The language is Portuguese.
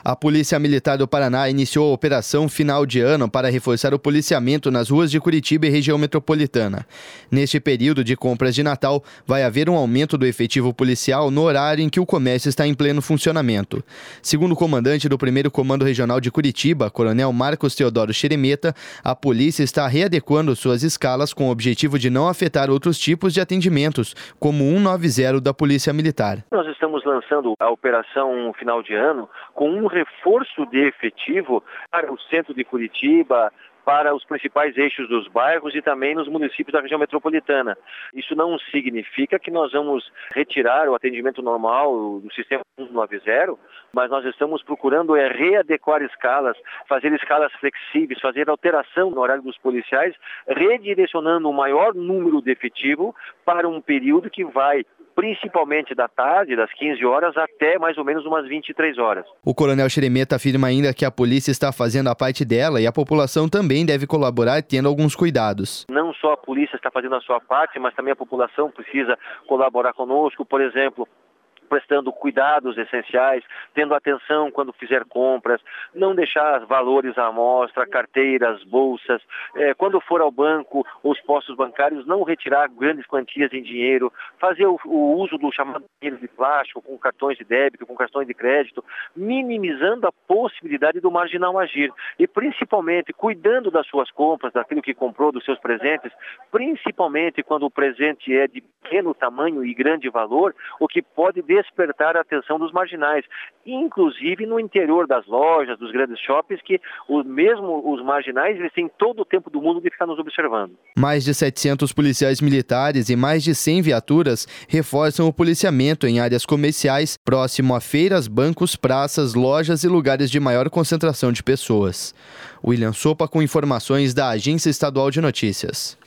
A Polícia Militar do Paraná iniciou a operação final de ano para reforçar o policiamento nas ruas de Curitiba e região metropolitana. Neste período de compras de Natal, vai haver um aumento do efetivo policial no horário em que o comércio está em pleno funcionamento. Segundo o comandante do 1º Comando Regional de Curitiba, Coronel Marcos Teodoro Xeremeta, a polícia está readequando suas escalas com o objetivo de não afetar outros tipos de atendimentos, como o 190 da Polícia Militar. Nós estamos lançando a operação final de ano com um reforço de efetivo para o centro de Curitiba, para os principais eixos dos bairros e também nos municípios da região metropolitana. Isso não significa que nós vamos retirar o atendimento normal do sistema 190, mas nós estamos procurando readequar escalas, fazer escalas flexíveis, fazer alteração no horário dos policiais, redirecionando o maior número de efetivo para um período que vai principalmente da tarde, das 15 horas, até mais ou menos umas 23 horas. O coronel Xeremeta afirma ainda que a polícia está fazendo a parte dela e a população também deve colaborar tendo alguns cuidados. Não só a polícia está fazendo a sua parte, mas também a população precisa colaborar conosco, por exemplo, prestando cuidados essenciais, tendo atenção quando fizer compras, não deixar valores à mostra, carteiras, bolsas, quando for ao banco, os postos bancários, não retirar grandes quantias em dinheiro, fazer o uso do chamado dinheiro de plástico, com cartões de débito, com cartões de crédito, minimizando a possibilidade do marginal agir e principalmente cuidando das suas compras, daquilo que comprou, dos seus presentes, principalmente quando o presente é de pequeno tamanho e grande valor, o que pode despertar a atenção dos marginais, inclusive no interior das lojas, dos grandes shoppings, que mesmo os marginais eles têm todo o tempo do mundo de ficar nos observando. Mais de 700 policiais militares e mais de 100 viaturas reforçam o policiamento em áreas comerciais, próximo a feiras, bancos, praças, lojas e lugares de maior concentração de pessoas. William Sopa com informações da Agência Estadual de Notícias.